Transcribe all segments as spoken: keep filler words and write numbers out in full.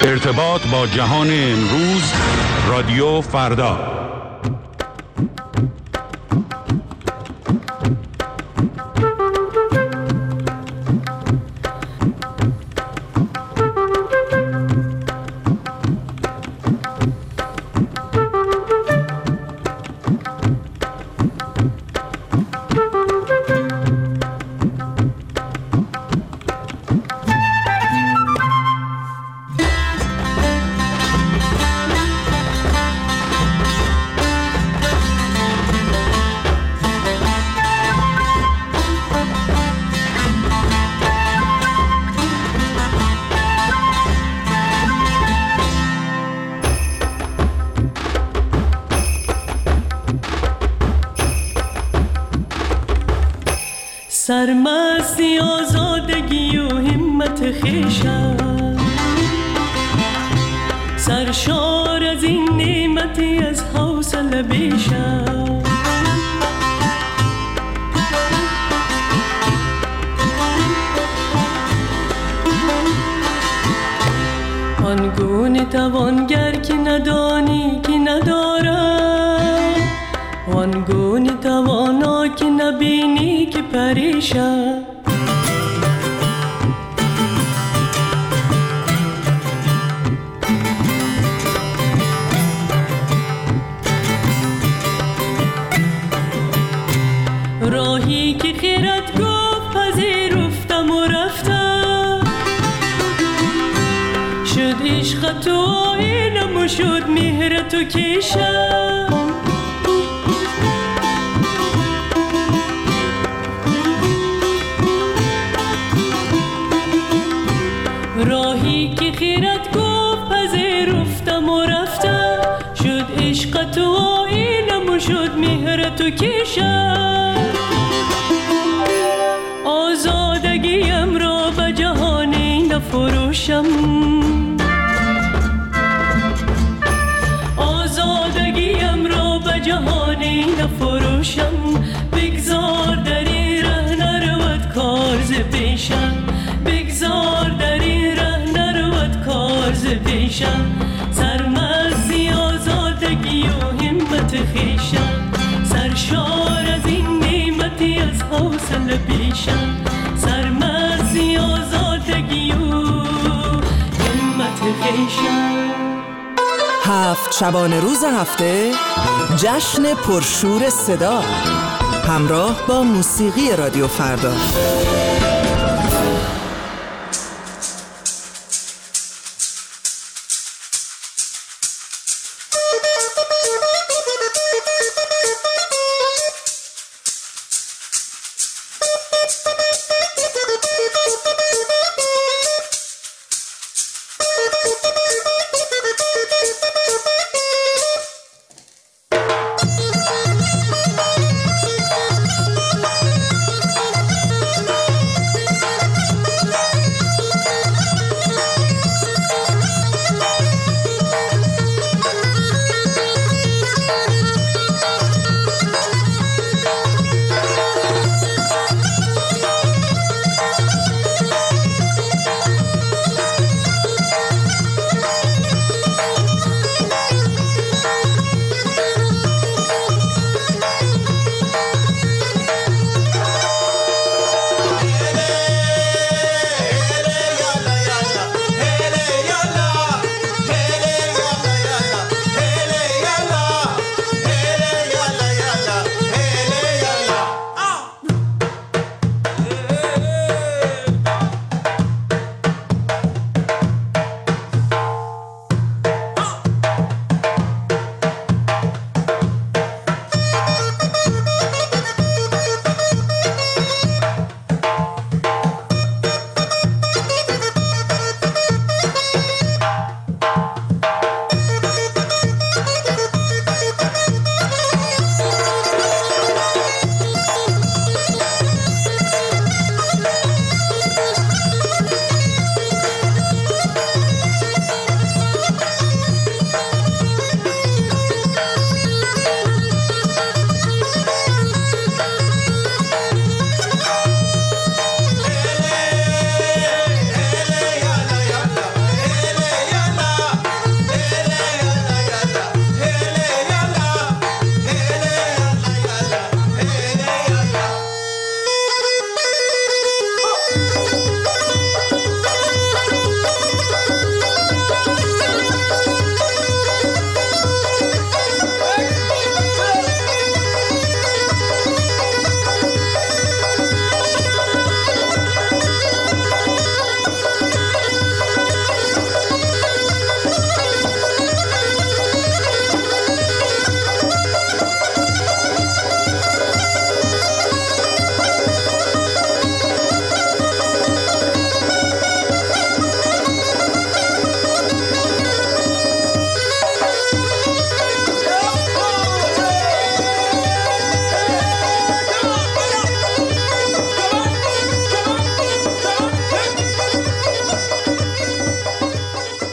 ارتباط با جهان امروز، رادیو فردا. سرمستی آزادگی و همت خویشم، سرشار از این نعمتی از حوصله بیشم. آنگونه توانگر که ندانی که ندارد، آنگونه توانا که نبینی که پریشان. راهی که خیرت گفت پذیرفتم و رفتم، شد عشق تو آینم و شد مهر تو کشم. راهی که خیرت گفت پذیرفتم و رفتم، شد عشق تو آینم و شد مهر تو کشم. آزادگیم را به جهانی نفروشم، آزادگیم را به جهانی نفروشم. بگذار در این ره نرود کار ز پیشم، بگذار در این ره نرود کار ز پیشم. سرمستی آزادگی و همت خویشم، سرشار از این نعمتی از حوصله بیشم. سرمستی آزادگی و همت خویشم. هفت شبانه روز هفته جشن پرشور صدا، همراه با موسیقی رادیو فردا.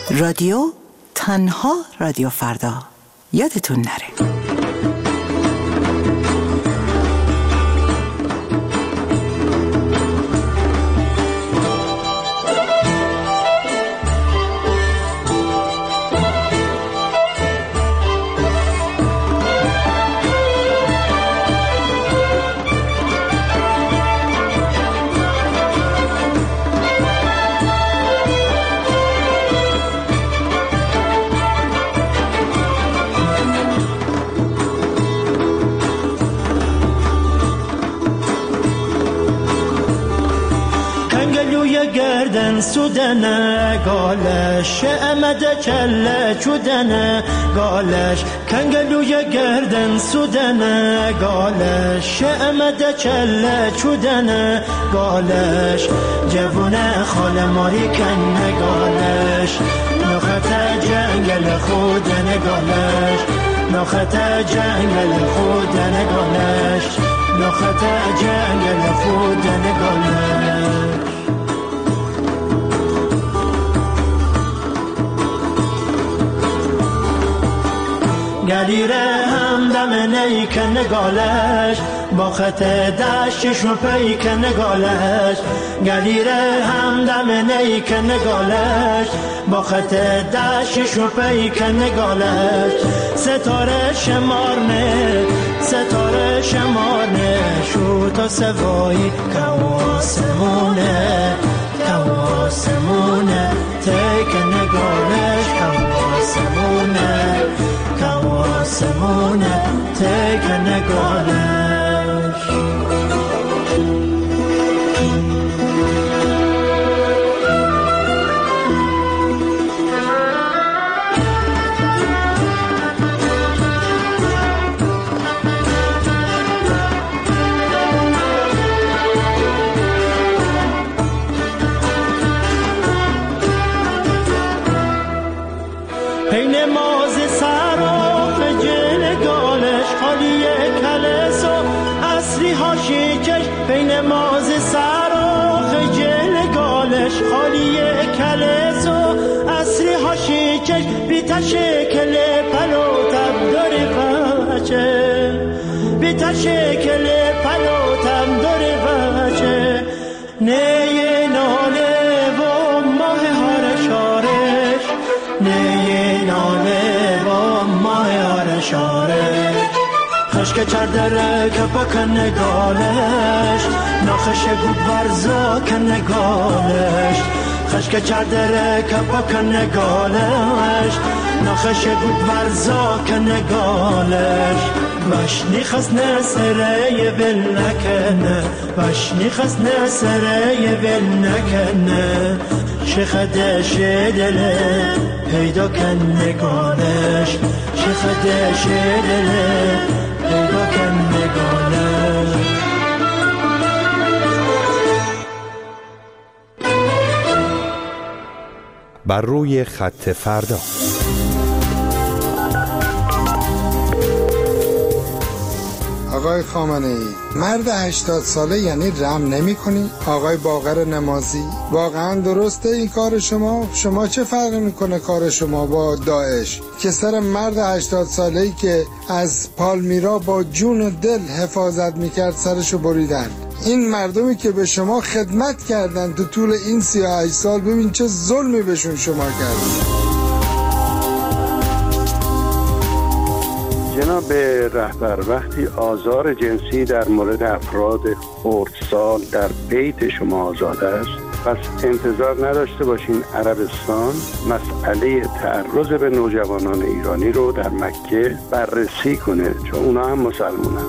رادیو تنها رادیو فردا، یادتون نره. گردن سودنه گالش امده کله چودنه گالش کنگلوی گردن سودنه گالش امده کله چودنه گالش جوونه خال ماری کنه گالش نخت جنگل خودنه گالش نخت جنگل خودنه گالش نخت جنگل خودنه گالش گلیره همدم نیکن گالش با خط دشتش و پیکن گالش گلیره همدم نیکن گالش با خط دشتش و پیکن گالش ستاره شمارنه ستاره شمارنه شو تا سوایی کواسمونه کواسمونه تیکن گالش کواسمونه کواسمونه تیکن گالش پین ماز سراخ جل گالش خالی کلس و اصری هاشی چش پین ماز سراخ جل گالش خالی کلس و اصری هاشی چش بیتا شکل پلو تب داری بچه بیتا شکل پلو تب داری بچه نیه ناله و ماه هارشارش نیه ناله و ماه هارشارش خشک چردره که بکن نگالش ناخش گود ورزا کن نگالش خشک چردره که بکن نگالش ناخش گود ورزا کن نگالش باش نیخست نسره ول نکنه باش نیخست نسره ول نکنه شخدش دله پیدا کن نگالش شخدش دله پیدا کن نگالش بر روی خط فردا. آقای خامنه‌ای، مرد هشتاد ساله یعنی رم نمی کنی؟ آقای باقر نمازی، واقعا درسته این کار شما؟ شما چه فرقی میکنه کار شما با داعش که سر مرد هشتاد ساله‌ای که از پالمیرا با جون و دل حفاظت میکرد سرشو بریدن؟ این مردمی که به شما خدمت کردن تو طول این سی و هشت سال، ببین چه ظلمی بهشون شما کردن. جناب رهبر، وقتی آزار جنسی در مورد افراد خردسال در بیت شما آزاد است، پس انتظار نداشته باشین عربستان مسئله تعرض به نوجوانان ایرانی رو در مکه بررسی کنه، چون اونا هم مسلمانن.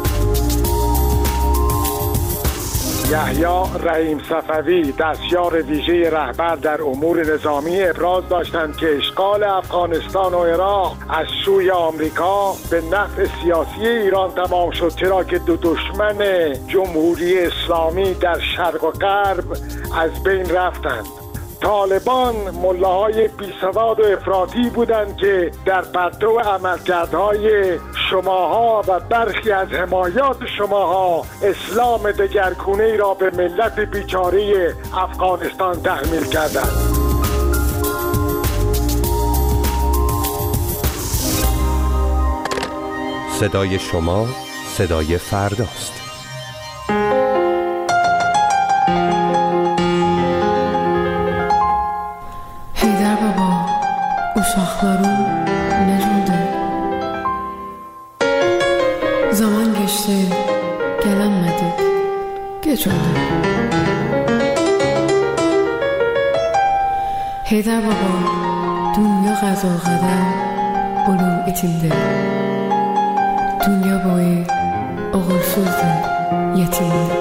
یحیی رحیم صفوی، دستیار ویژه رهبر در امور نظامی، ابراز داشتند که اشغال افغانستان و عراق از سوی آمریکا به نفع سیاسی ایران تمام شد، چرا که دو دشمن جمهوری اسلامی در شرق و غرب از بین رفتند. طالبان ملاهای بیسواد و افراطی بودند که در پرتو عملکردهای شماها و برخی از حمایات شماها اسلام دگرگونه‌ای را به ملت بیچاره افغانستان تحمیل کردند. صدای شما صدای فرداست. Heydər baba, uşaqlarım necədir? Zaman geçti, gələmədik, gec oldu. Heydər baba, dünya qəzal qədəm olum itildi. Dünya boyu oğulsuzdu, yetimdi.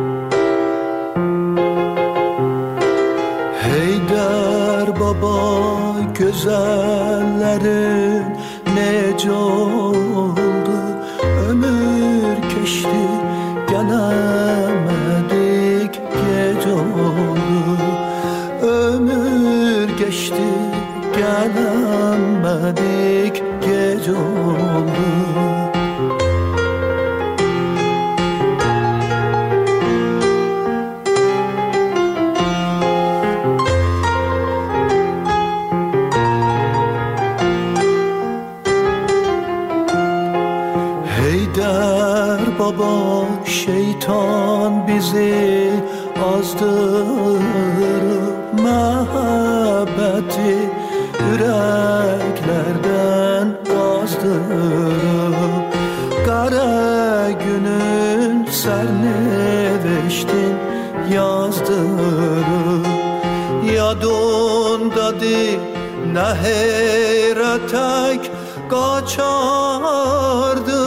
Heydər baba, güzellerin nece oldu? Ömür geçti, gelemedik, gece oldu. Ömür geçti, gelemedik, gece oldu. Heydər baba, şeytan bizi azdırıp muhabbeti yüreklerden azdırıp kara günün serneveştin yazdırıp yadındadır ne heyretek kaçardı.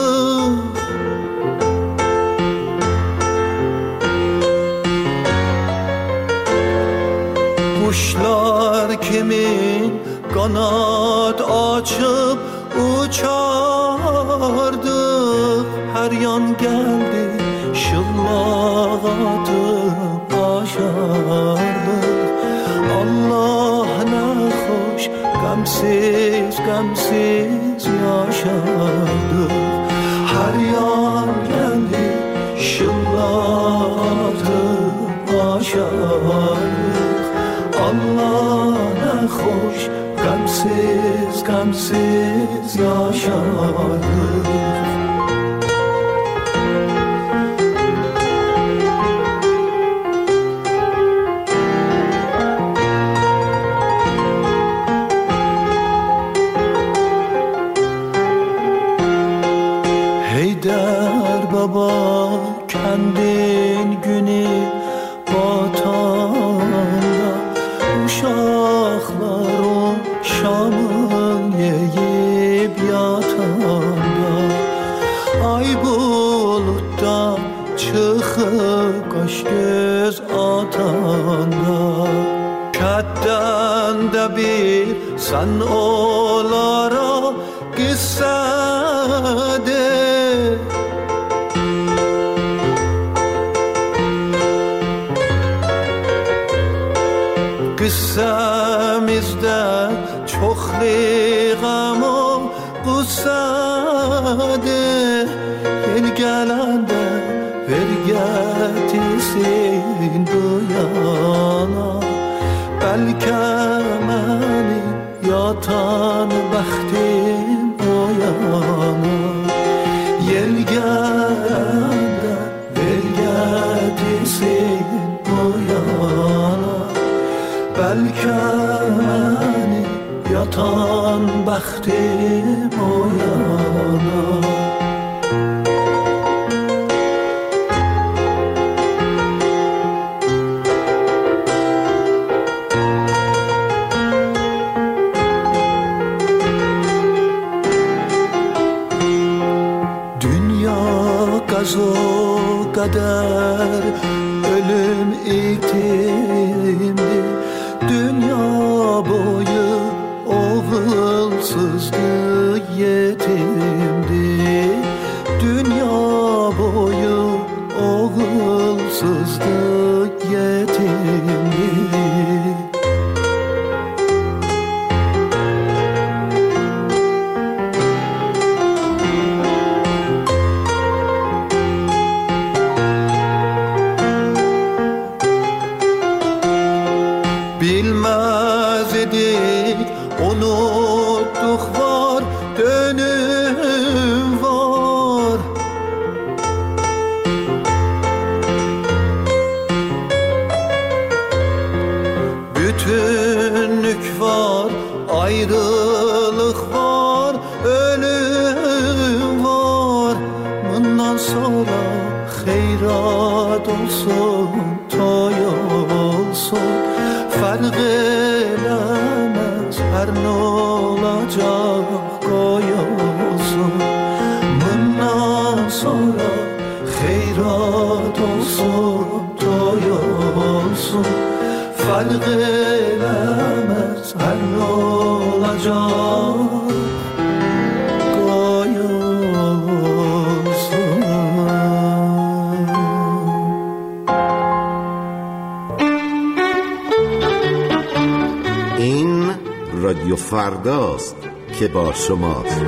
Kuşlar kimin kanat açıp uçardı. Her yan geldi şıllak atıp aşardı. Allah ne hoş gamsiz gamsiz yaşardık. Her yan geldi şıllak atıp aşardık. Allah ne hoş gamsiz gamsiz yaşardık. Heydər baba, kendin günü batanda uşaqlarım şamın yeyip yatanda ay bulutdan çıxıb qaş göz atanda kətdən də bir sən onlara qissədir. Qıssamizdə çoxlu qəm o qussadır. Yel gələndə ver gətirsin bu yana. Bəlkə mənim yatan bəxtim o yana. Yel gələndə ver gətirsin bu yana. Belki beni yatan bəxtim o yana. Dünya qazo kadar ölüm itimdi. Dünya boyu oğulsuzdu, yetimdi. Dünya boyu oğulsuzdu, yetimdi. Bilmez idik, unuttuk var, dönüm var. ayrılık var, ölüm var. Bundan sonra xeyrat olsun, toy olsun. Fark eləməz hər nə olacaq, qoy olsun. Bundan sonra xeyrat olsun, toy olsun. Fark eləməz hər nə olacaq, qoy olsun. این رادیو فرداست که با شماست.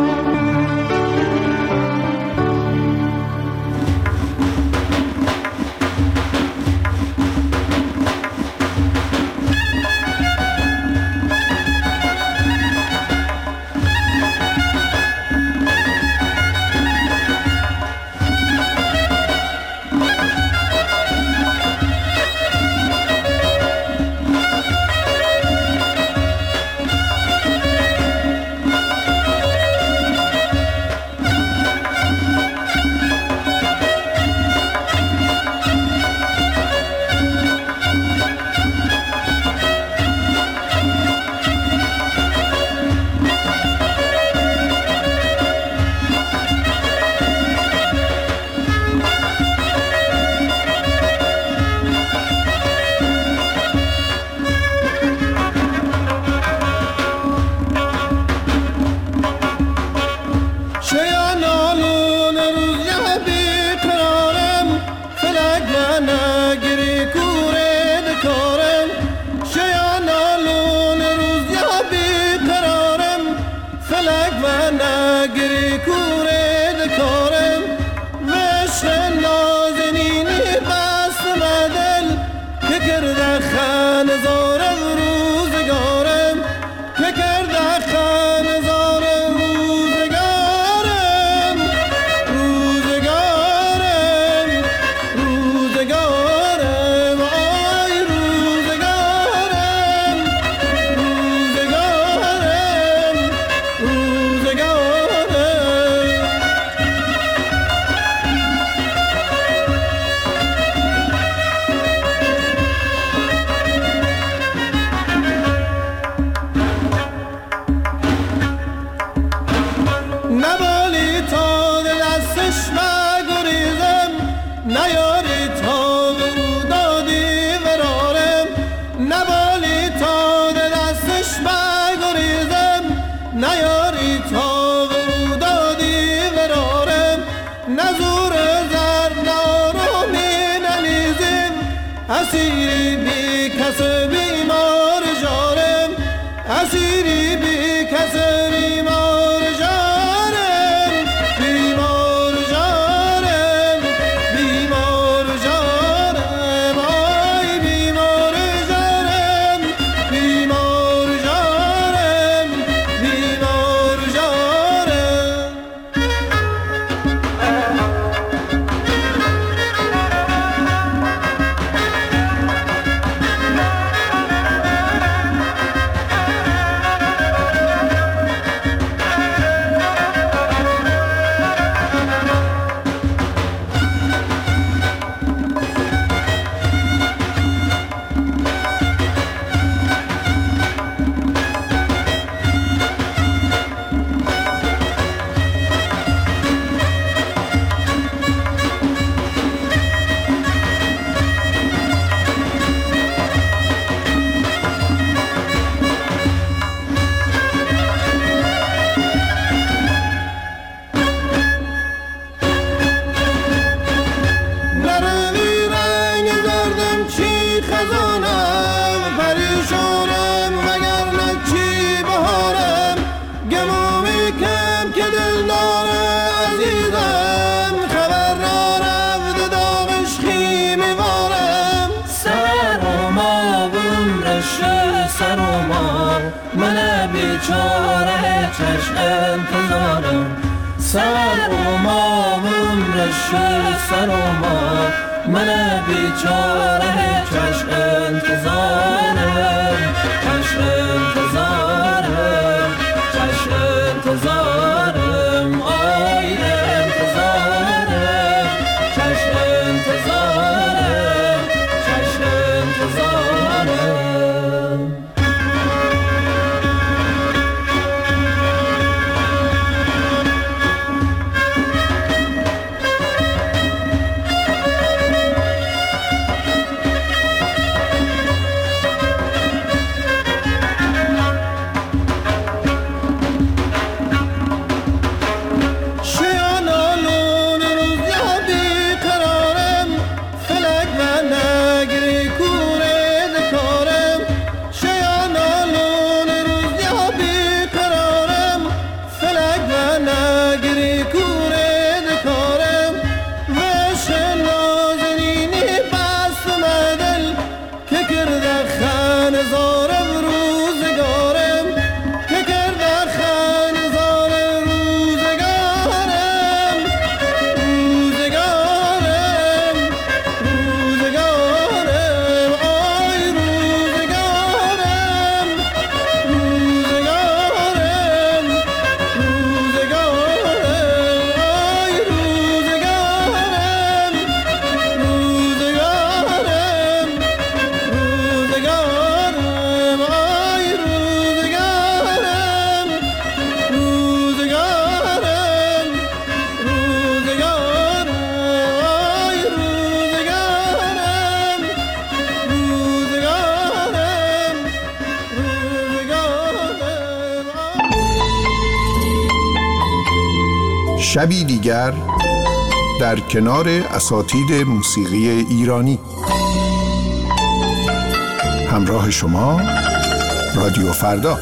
من بیچاره چشم انتظارم، چشم انتظارم. شبی دیگر در کنار اساتید موسیقی ایرانی. همراه شما رادیو فردا.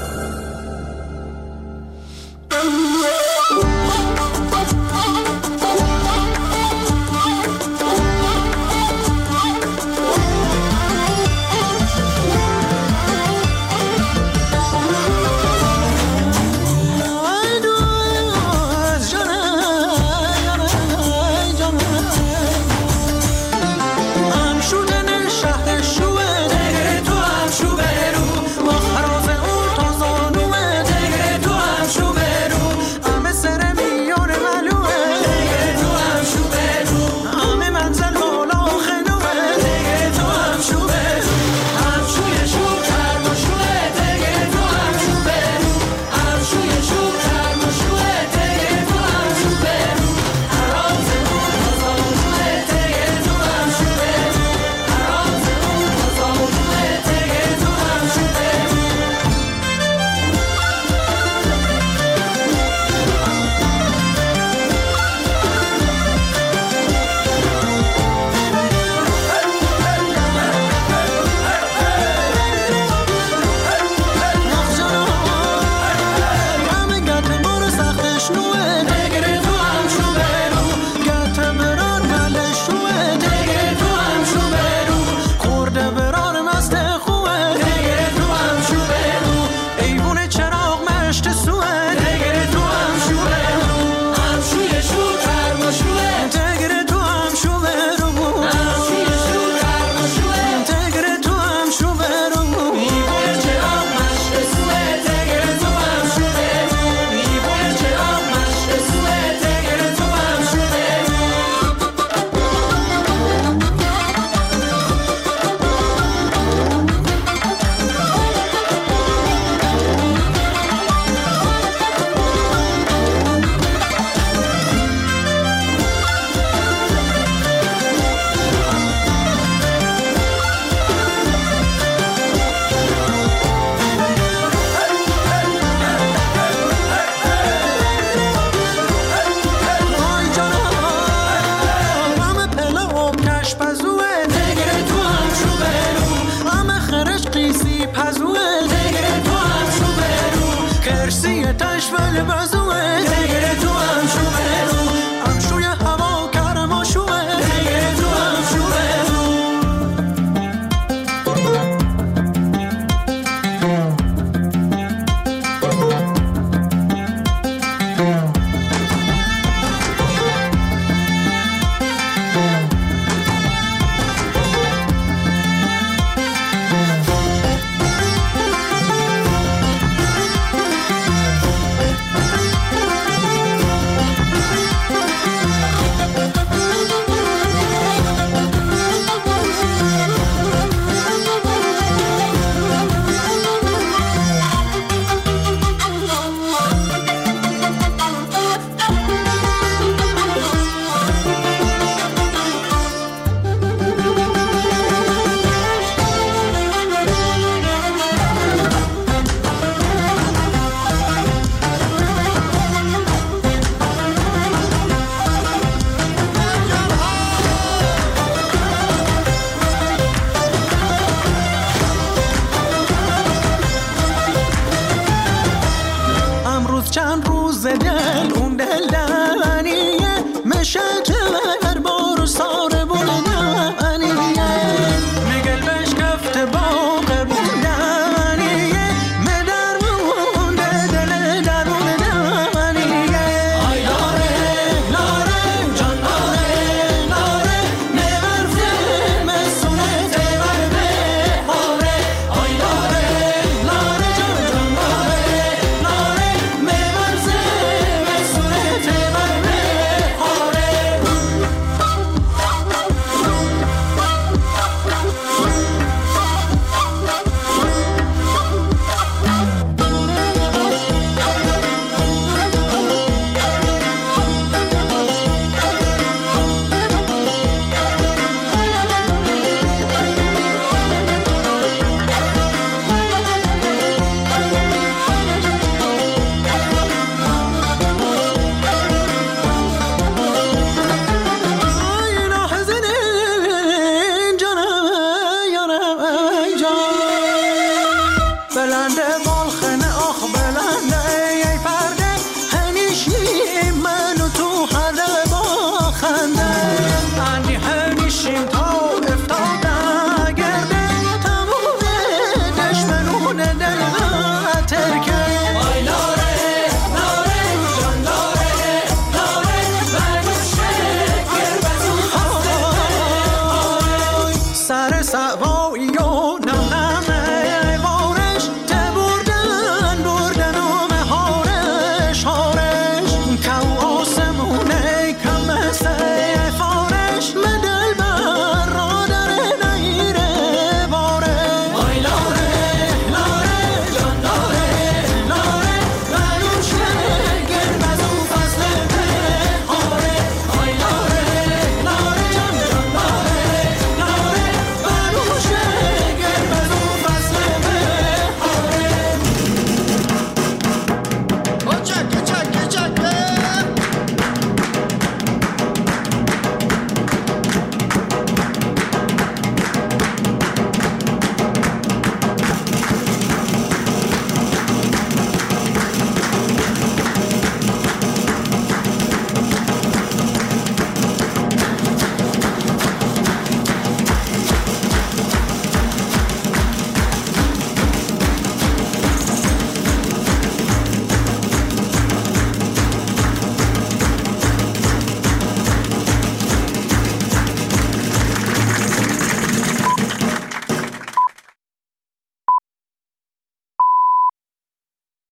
چند روز دل اون دل